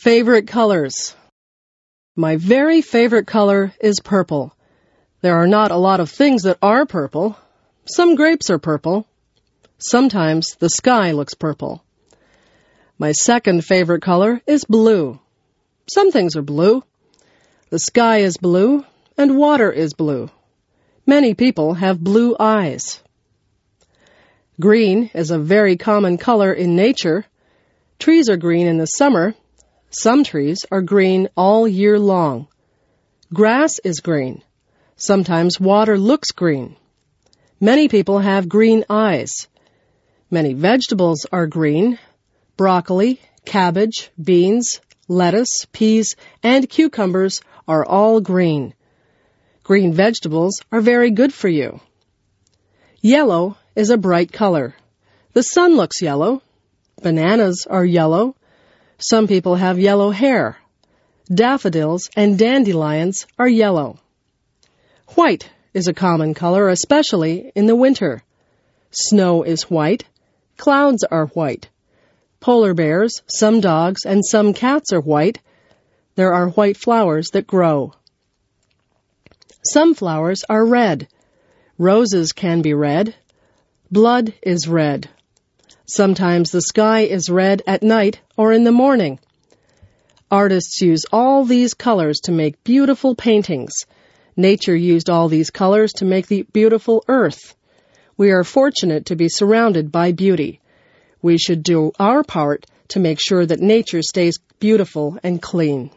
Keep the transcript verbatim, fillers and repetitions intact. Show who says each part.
Speaker 1: Favorite colors. My very favorite color is purple. There are not a lot of things that are purple. Some grapes are purple. Sometimes the sky looks purple. My second favorite color is blue. Some things are blue. The sky is blue and water is blue. Many people have blue eyes. Green is a very common color in nature. Trees are green in the summer. Some trees are green all year long. Grass is green. Sometimes water looks green. Many people have green eyes. Many vegetables are green. Broccoli, cabbage, beans, lettuce, peas, and cucumbers are all green. Green vegetables are very good for you. Yellow is a bright color. The sun looks yellow. Bananas are yellow. Some people have yellow hair. Daffodils and dandelions are yellow. White is a common color, especially in the winter. Snow is white. Clouds are white. Polar bears, some dogs, and some cats are white. There are white flowers that grow. Some flowers are red. Roses can be red. Blood is red. Sometimes the sky is red at night or in the morning. Artists use all these colors to make beautiful paintings. Nature used all these colors to make the beautiful earth. We are fortunate to be surrounded by beauty. We should do our part to make sure that nature stays beautiful and clean.